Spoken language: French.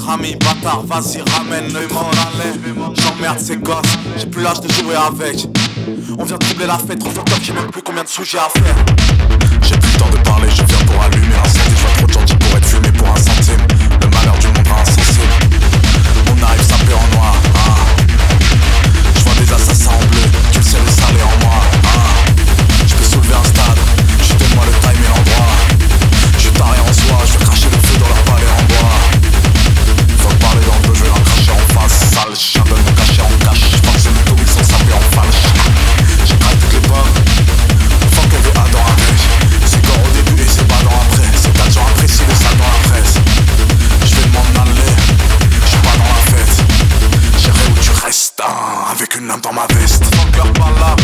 ami, bâtard, vas-y ramène-le m'en allait. J'emmerde ces gosses, j'ai plus l'âge de jouer avec. On vient troubler la fête, trop top, j'ai même plus combien de sujets à faire. J'ai plus le temps de parler, je viens pour allumer l'incendie. Je vois trop de gentils pour être fumé pour un centime. Le malheur du monde rend insensible. On arrive sapé en noir, Je vois des assassins en bleu, tu le sais le salé en moi, Je peux soulever un stade, juste donne-moi le time et l'endroit. Je taré en soi, je vais cracher le feu dans leur palais en bois. Faut parler dans le dos, je vais leur cracher en face. Sale chien donne mon cachet en cash. J'pense que c'est le tour, ils sont sapés en falche. J'écrase toutes les pommes. Fuck EVA dans la neige. C'est corps au début et c'est pas dans après. C'est 4 jours après, c'est le sale dans la presse. J'vais m'en aller, j'suis pas dans la fête. J'irai où tu restes, avec une lame dans ma veste. Fuck leur par là,